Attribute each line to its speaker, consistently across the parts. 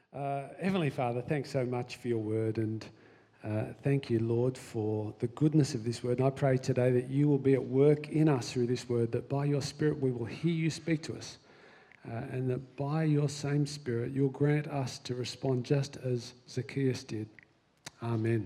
Speaker 1: Heavenly Father, thanks so much for your word, and thank you, Lord, for the goodness of this word. And I pray today that you will be at work in us through this word, that by your Spirit we will hear you speak to us, and that by your same Spirit you'll grant us to respond just as Zacchaeus did. Amen.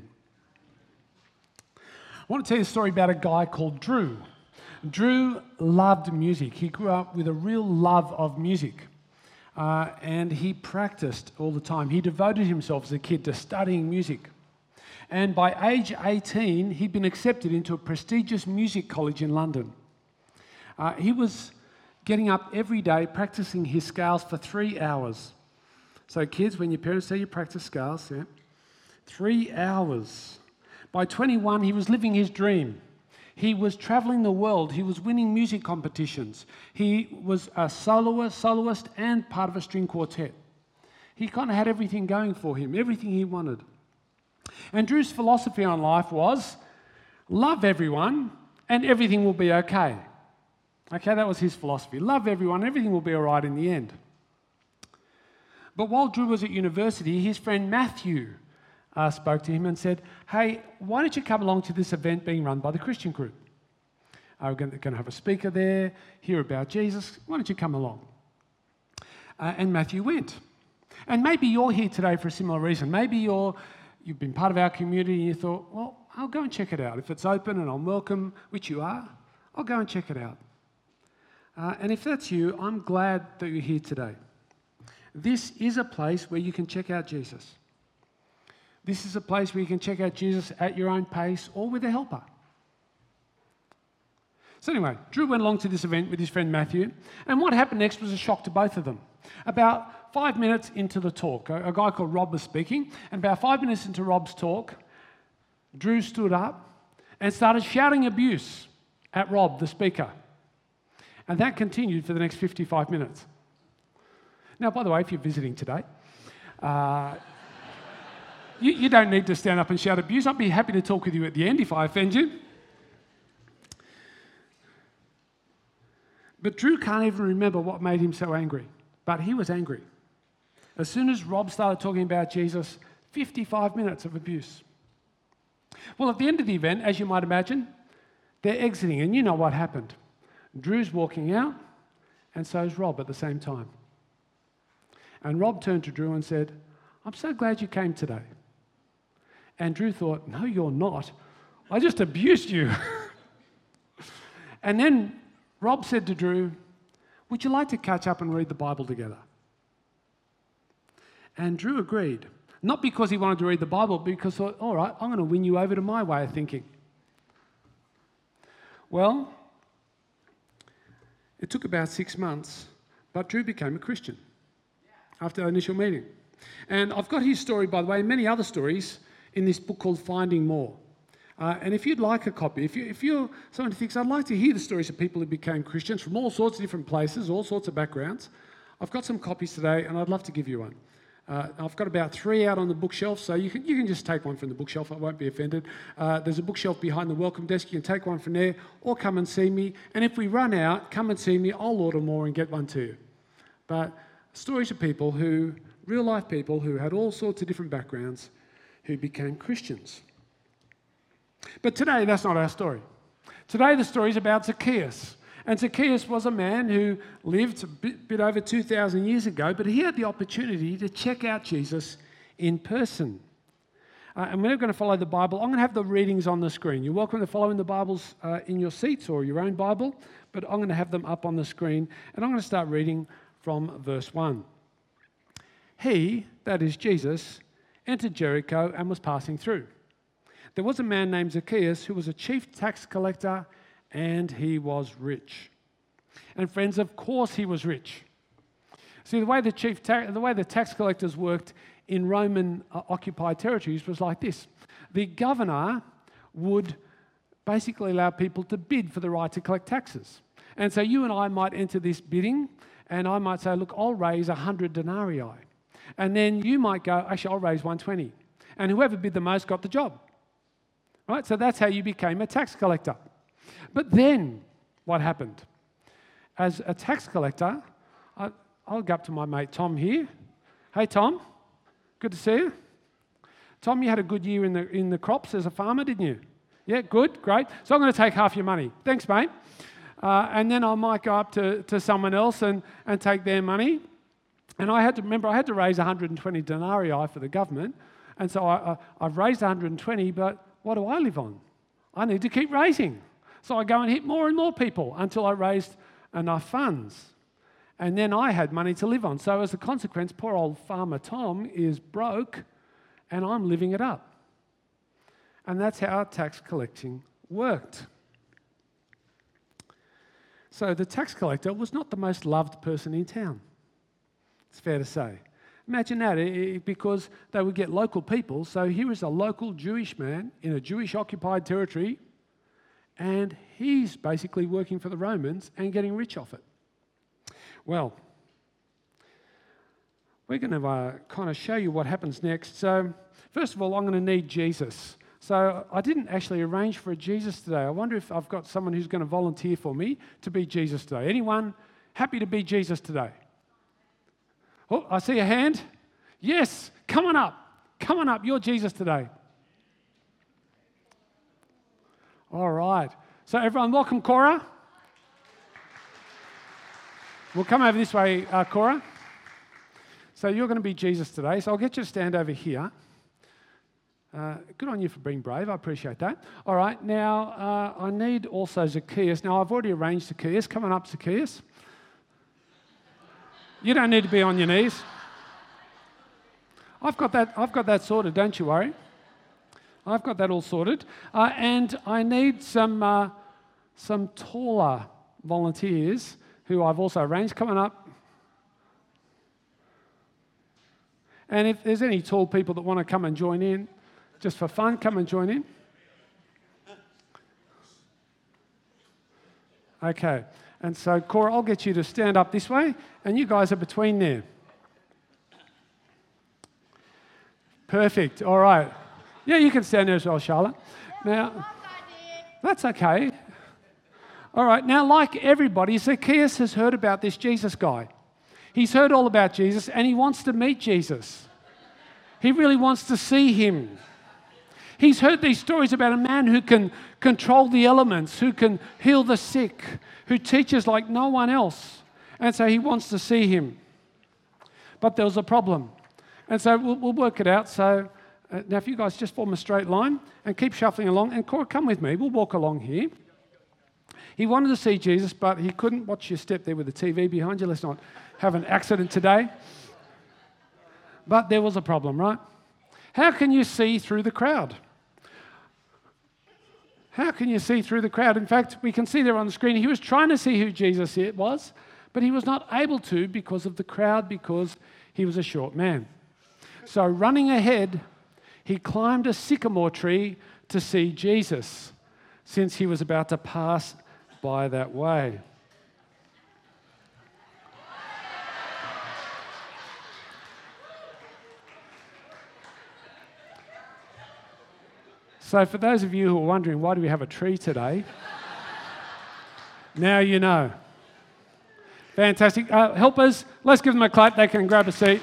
Speaker 1: I want to tell you a story about a guy called Drew. Drew loved music. He grew up with a real love of music. And he practiced all the time. He devoted himself as a kid to studying music. And by age 18, he'd been accepted into a prestigious music college in London. He was getting up every day practicing his scales for 3 hours. So kids, when your parents say you practice scales, 3 hours. By 21, he was living his dream. He was traveling the world. He was winning music competitions. He was a soloist and part of a string quartet. He kind of had everything going for him, everything he wanted. And Drew's philosophy on life was, love everyone and everything will be okay. Okay, that was his philosophy. Love everyone, everything will be all right in the end. But while Drew was at university, his friend Matthew spoke to him and said, hey, why don't you come along to this event being run by the Christian group? We're going to have a speaker there, hear about Jesus. Why don't you come along? And Matthew went. And maybe you're here today for a similar reason. Maybe you've been part of our community and you thought, well, I'll go and check it out. If it's open and I'm welcome, which you are, I'll go and check it out. And if that's you, I'm glad that you're here today. This is a place where you can check out Jesus. This is a place where you can check out Jesus at your own pace or with a helper. So anyway, Drew went along to this event with his friend Matthew, and what happened next was a shock to both of them. About 5 minutes into the talk, a guy called Rob was speaking, and about 5 minutes into Rob's talk, Drew stood up and started shouting abuse at Rob, the speaker. And that continued for the next 55 minutes. Now, by the way, if you're visiting today, you don't need to stand up and shout abuse. I'd be happy to talk with you at the end if I offend you. But Drew can't even remember what made him so angry. But he was angry. As soon as Rob started talking about Jesus, 55 minutes of abuse. Well, at the end of the event, as you might imagine, they're exiting, and you know what happened. Drew's walking out, and so is Rob at the same time. And Rob turned to Drew and said, I'm so glad you came today. And Drew thought, no, you're not. I just abused you. And then Rob said to Drew, would you like to catch up and read the Bible together? And Drew agreed. Not because he wanted to read the Bible, but because he thought, all right, I'm going to win you over to my way of thinking. Well, it took about 6 months, but Drew became a Christian after the initial meeting. And I've got his story, by the way, and many other stories in this book called Finding More. And if you'd like a copy, if you're someone who thinks, I'd like to hear the stories of people who became Christians from all sorts of different places, all sorts of backgrounds, I've got some copies today and I'd love to give you one. I've got about 3 out on the bookshelf, so you can just take one from the bookshelf. I won't be offended. There's a bookshelf behind the welcome desk. You can take one from there or come and see me. And if we run out, come and see me. I'll order more and get one to you. But stories of people who, real life people who had all sorts of different backgrounds who became Christians. But today, that's not our story. Today, the story is about Zacchaeus. And Zacchaeus was a man who lived a bit over 2,000 years ago, but he had the opportunity to check out Jesus in person. And we're going to follow the Bible. I'm going to have the readings on the screen. You're welcome to follow in the Bibles in your seats or your own Bible, but I'm going to have them up on the screen. And I'm going to start reading from verse 1. He, that is Jesus, entered Jericho and was passing through. There was a man named Zacchaeus who was a chief tax collector, and he was rich. And friends, of course he was rich. See, the way the tax collectors worked in Roman occupied territories was like this. The governor would basically allow people to bid for the right to collect taxes. And so you and I might enter this bidding, and I might say, look, I'll raise 100 denarii. And then you might go, actually, I'll raise 120. And whoever bid the most got the job. Right? So that's how you became a tax collector. But then, what happened? As a tax collector, I'll go up to my mate Tom here. Hey, Tom, Good to see you. Tom, you had a good year in the crops as a farmer, didn't you? Yeah, good, great. So I'm going to take half your money. Thanks, mate. And then I might go up to someone else and take their money. And I had to raise 120 denarii for the government. And so I've raised 120, but what do I live on? I need to keep raising. So I go and hit more and more people until I raised enough funds. And then I had money to live on. So as a consequence, poor old farmer Tom is broke and I'm living it up. And that's how tax collecting worked. So the tax collector was not the most loved person in town. It's fair to say. Imagine that, because they would get local people. So here is a local Jewish man in a Jewish occupied territory, and he's basically working for the Romans and getting rich off it. Well, we're going to kind of show you what happens next. So first of all, I'm going to need Jesus. So I didn't actually arrange for a Jesus today. I wonder if I've got someone who's going to volunteer for me to be Jesus today. Anyone happy to be Jesus today? Oh, I see a hand. Yes, come on up. Come on up. You're Jesus today. All right. So everyone, welcome Cora. We'll come over this way, Cora. So you're going to be Jesus today. So I'll get you to stand over here. Good on you for being brave. I appreciate that. All right. Now, I need also Zacchaeus. Now, I've already arranged Zacchaeus. Come on up, Zacchaeus. You don't need to be on your knees. I've got that sorted, don't you worry. I've got that all sorted. And I need some taller volunteers who I've also arranged. Come on up. And if there's any tall people that want to come and join in, just for fun, come and join in. Okay. And so, Cora, I'll get you to stand up this way, and you guys are between there. Perfect. All right. Yeah, you can stand there as well, Charlotte. Now, that's okay. All right. Now, like everybody, Zacchaeus has heard about this Jesus guy. He's heard all about Jesus, and he wants to meet Jesus. He really wants to see him. He's heard these stories about a man who can control the elements, who can heal the sick, who teaches like no one else. And so he wants to see him. But there was a problem. And so we'll work it out. So now if you guys just form a straight line and keep shuffling along. And Cora, come with me. We'll walk along here. He wanted to see Jesus, but he couldn't. Watch your step there with the TV behind you. Let's not have an accident today. But there was a problem, right? How can you see through the crowd? How can you see through the crowd? In fact, we can see there on the screen, he was trying to see who Jesus was, but he was not able to because of the crowd, because he was a short man. So running ahead, he climbed a sycamore tree to see Jesus, since he was about to pass by that way. So for those of you who are wondering, why do we have a tree today? Now you know. Fantastic. Helpers, let's give them a clap. They can grab a seat.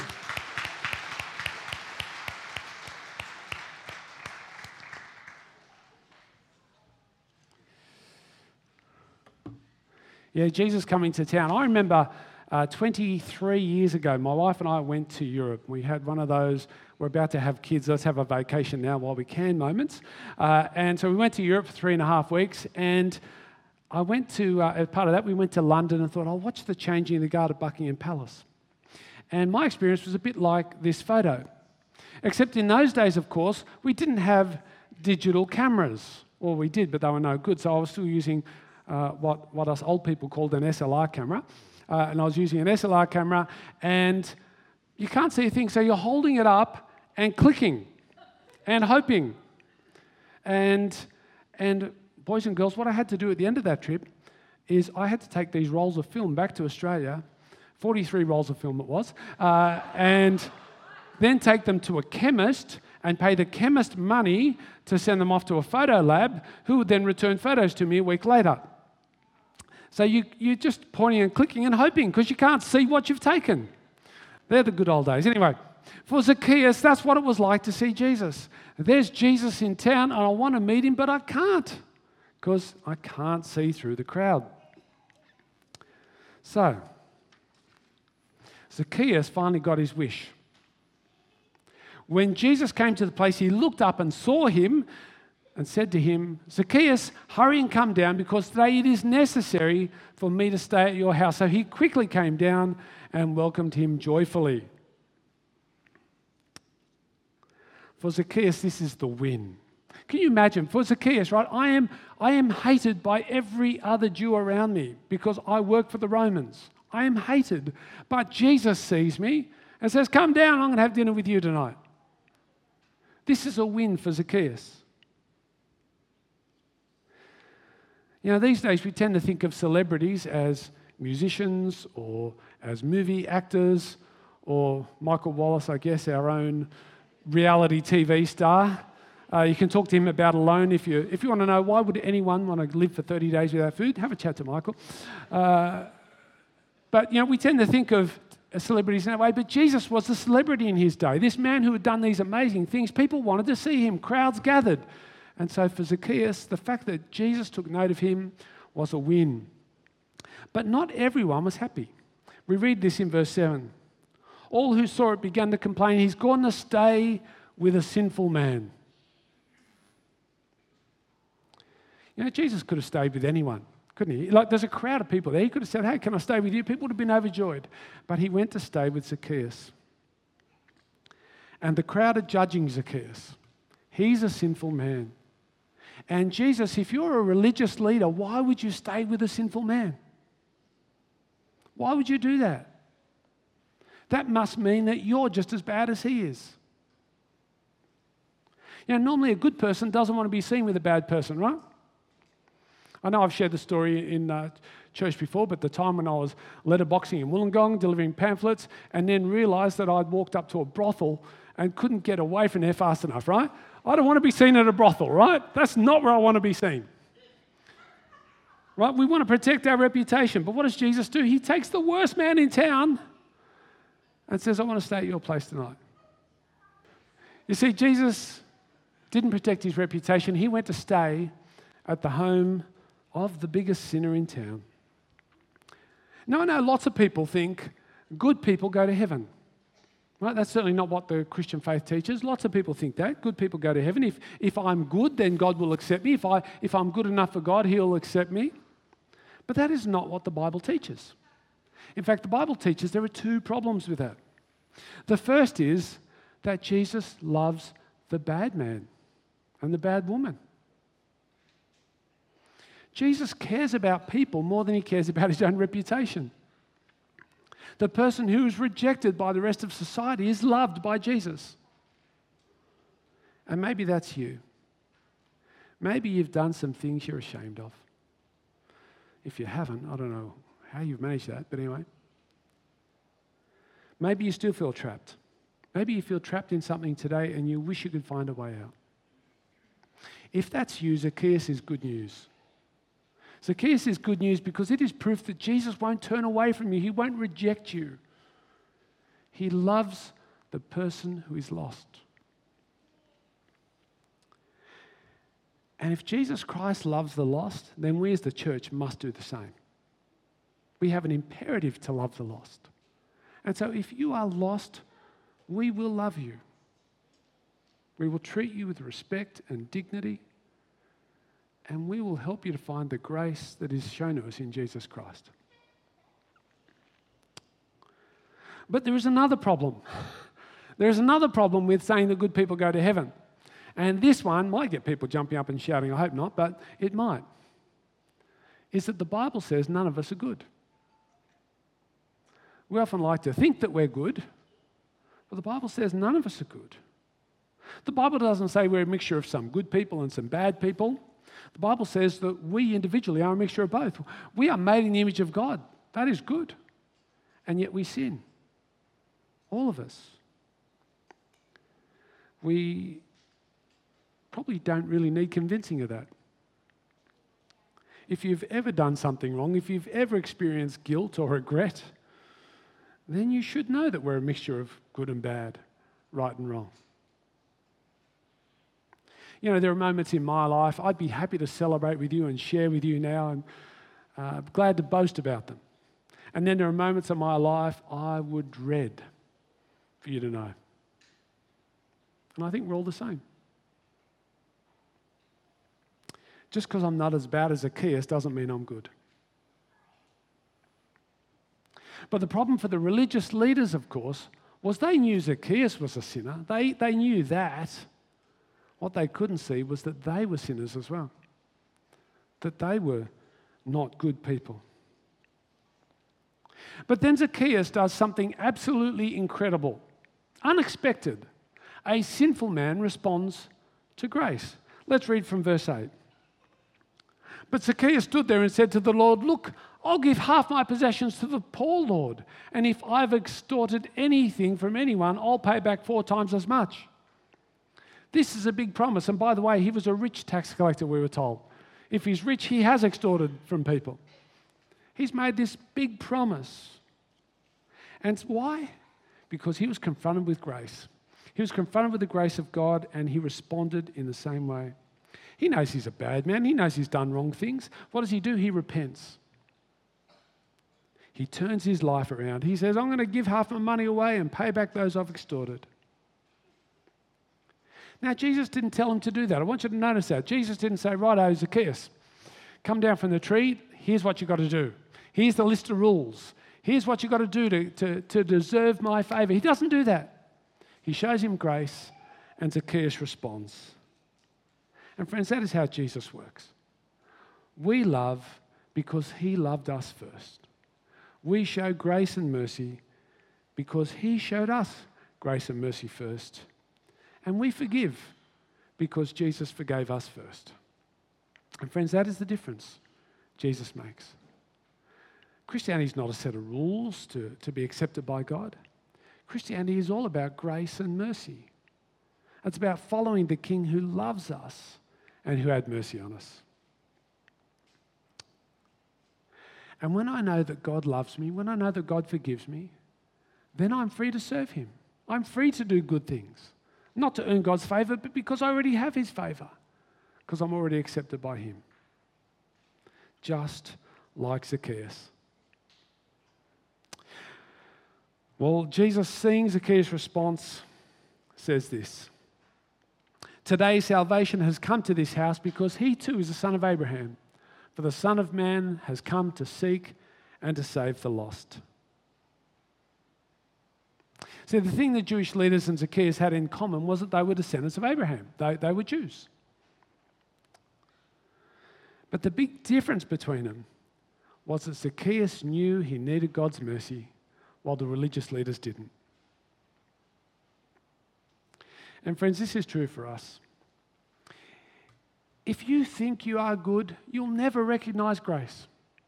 Speaker 1: Yeah, Jesus coming to town. I remember 23 years ago, my wife and I went to Europe. We had one of those, we're about to have kids, let's have a vacation now while we can moments. And so we went to Europe for 3.5 weeks, and I went to, as part of that, we went to London and thought, I'll watch the changing of the guard at Buckingham Palace. And my experience was a bit like this photo. Except in those days, of course, we didn't have digital cameras. Well, we did, but they were no good. So I was still using what us old people called an SLR camera. And I was using an SLR camera, and you can't see a thing, so you're holding it up and clicking and hoping. And boys and girls, what I had to do at the end of that trip is I had to take these rolls of film back to Australia, 43 rolls of film it was, and then take them to a chemist and pay the chemist money to send them off to a photo lab, who would then return photos to me a week later. So you're just pointing and clicking and hoping because you can't see what you've taken. They're the good old days. Anyway, For Zacchaeus, that's what it was like to see Jesus. There's Jesus in town and I want to meet him, but I can't because I can't see through the crowd. So, Zacchaeus finally got his wish. When Jesus came to the place, he looked up and saw him and said to him, Zacchaeus, hurry and come down because today it is necessary for me to stay at your house. So he quickly came down and welcomed him joyfully. For Zacchaeus, this is the win. Can you imagine? For Zacchaeus, right, I am hated by every other Jew around me because I work for the Romans. I am hated. But Jesus sees me and says, come down, I'm going to have dinner with you tonight. This is a win for Zacchaeus. You know, these days we tend to think of celebrities as musicians or as movie actors or Michael Wallace, I guess, our own reality TV star. You can talk to him about Alone if you want to know why would anyone want to live for 30 days without food. Have a chat to Michael. But, you know, we tend to think of celebrities in that way, but Jesus was a celebrity in his day. This man who had done these amazing things, people wanted to see him, crowds gathered. And so for Zacchaeus, the fact that Jesus took note of him was a win. But not everyone was happy. We read this in verse 7. All who saw it began to complain, he's gone to stay with a sinful man. You know, Jesus could have stayed with anyone, couldn't he? Like, there's a crowd of people there. He could have said, hey, can I stay with you? People would have been overjoyed. But he went to stay with Zacchaeus. And the crowd are judging Zacchaeus. He's a sinful man. And Jesus, if you're a religious leader, why would you stay with a sinful man? Why would you do that? That must mean that you're just as bad as he is. You know, normally a good person doesn't want to be seen with a bad person, right? I know I've shared the story in church before, but the time when I was letterboxing in Wollongong, delivering pamphlets, and then realised that I'd walked up to a brothel and couldn't get away from there fast enough, right? I don't want to be seen at a brothel, right? That's not where I want to be seen. Right? We want to protect our reputation, but what does Jesus do? He takes the worst man in town and says, I want to stay at your place tonight. You see, Jesus didn't protect his reputation. He went to stay at the home of the biggest sinner in town. Now, I know lots of people think good people go to heaven. Right? That's certainly not what the Christian faith teaches. Lots of people think that. Good people go to heaven. If I'm good, then God will accept me. If I'm good enough for God, he'll accept me. But that is not what the Bible teaches. In fact, the Bible teaches there are two problems with that. The first is that Jesus loves the bad man and the bad woman. Jesus cares about people more than he cares about his own reputation. The person who is rejected by the rest of society is loved by Jesus. And maybe that's you. Maybe you've done some things you're ashamed of. If you haven't, I don't know how you've managed that, but anyway. Maybe you still feel trapped. Maybe you feel trapped in something today and you wish you could find a way out. If that's you, Zacchaeus is good news. Zacchaeus is good news because it is proof that Jesus won't turn away from you. He won't reject you. He loves the person who is lost. And if Jesus Christ loves the lost, then we as the church must do the same. We have an imperative to love the lost. And so if you are lost, we will love you. We will treat you with respect and dignity. And we will help you to find the grace that is shown to us in Jesus Christ. But there is another problem. There is another problem with saying that good people go to heaven. And this one might get people jumping up and shouting, I hope not, but it might. Is that the Bible says none of us are good. We often like to think that we're good, but the Bible says none of us are good. The Bible doesn't say we're a mixture of some good people and some bad people. The Bible says that we individually are a mixture of both. We are made in the image of God. That is good. And yet we sin. All of us. We probably don't really need convincing of that. If you've ever done something wrong, if you've ever experienced guilt or regret, then you should know that we're a mixture of good and bad. right and wrong. You know, there are moments in my life I'd be happy to celebrate with you and share with you now, and glad to boast about them. And then there are moments in my life I would dread for you to know. And I think we're all the same. Just because I'm not as bad as Zacchaeus doesn't mean I'm good. But the problem for the religious leaders, of course, was they knew Zacchaeus was a sinner. They knew that. What they couldn't see was that they were sinners as well, that they were not good people. But then Zacchaeus does something absolutely incredible, unexpected. A sinful man responds to grace. Let's read from verse 8. But Zacchaeus stood there and said to the Lord, "Look, I'll give half my possessions to the poor, Lord, and if I've extorted anything from anyone, I'll pay back 4 times as much." This is a big promise. And by the way, he was a rich tax collector, we were told. If he's rich, he has extorted from people. He's made this big promise. And why? Because he was confronted with grace. He was confronted with the grace of God, and he responded in the same way. He knows he's a bad man. He knows he's done wrong things. What does he do? He repents. He turns his life around. He says, "I'm going to give half my money away and pay back those I've extorted." Now, Jesus didn't tell him to do that. I want you to notice that. Jesus didn't say, "Righto, Zacchaeus, come down from the tree. Here's what you've got to do. Here's the list of rules. Here's what you've got to do to deserve my favour." He doesn't do that. He shows him grace, and Zacchaeus responds. And friends, that is how Jesus works. We love because he loved us first. We show grace and mercy because he showed us grace and mercy first. And we forgive because Jesus forgave us first. And friends, that is the difference Jesus makes. Christianity is not a set of rules to be accepted by God. Christianity is all about grace and mercy. It's about following the King who loves us and who had mercy on us. And when I know that God loves me, when I know that God forgives me, then I'm free to serve him. I'm free to do good things. Not to earn God's favour, but because I already have his favour. Because I'm already accepted by him. Just like Zacchaeus. Well, Jesus, seeing Zacchaeus' response, says this: "Today salvation has come to this house because he too is a son of Abraham. For the Son of Man has come to seek and to save the lost." See, the thing the Jewish leaders and Zacchaeus had in common was that they were descendants of Abraham. They were Jews. But the big difference between them was that Zacchaeus knew he needed God's mercy while the religious leaders didn't. And friends, this is true for us. If you think you are good, you'll never recognize grace.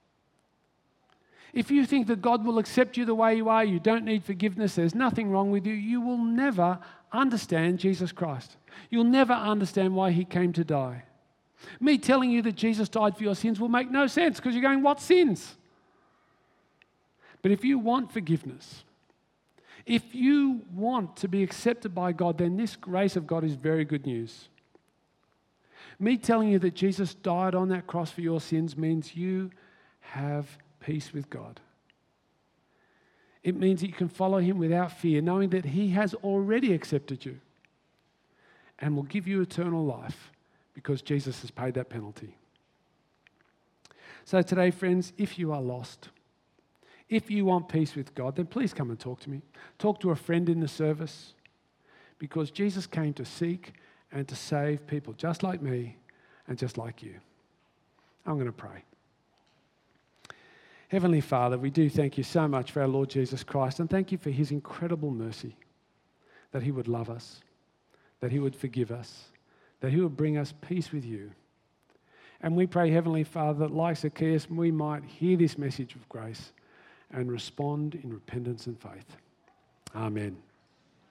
Speaker 1: If you think that God will accept you the way you are, you don't need forgiveness, there's nothing wrong with you, you will never understand Jesus Christ. You'll never understand why he came to die. Me telling you that Jesus died for your sins will make no sense because you're going, what sins? But if you want forgiveness, if you want to be accepted by God, then this grace of God is very good news. Me telling you that Jesus died on that cross for your sins means you have peace with God. It means that you can follow him without fear, knowing that he has already accepted you and will give you eternal life because Jesus has paid that penalty. So today, friends, if you are lost, if you want peace with God, then please come and talk to me. Talk to a friend in the service, because Jesus came to seek and to save people just like me and just like you. I'm going to pray. Heavenly Father, we do thank you so much for our Lord Jesus Christ, and thank you for his incredible mercy, that he would love us, that he would forgive us, that he would bring us peace with you. And we pray, Heavenly Father, that like Zacchaeus, we might hear this message of grace and respond in repentance and faith. Amen.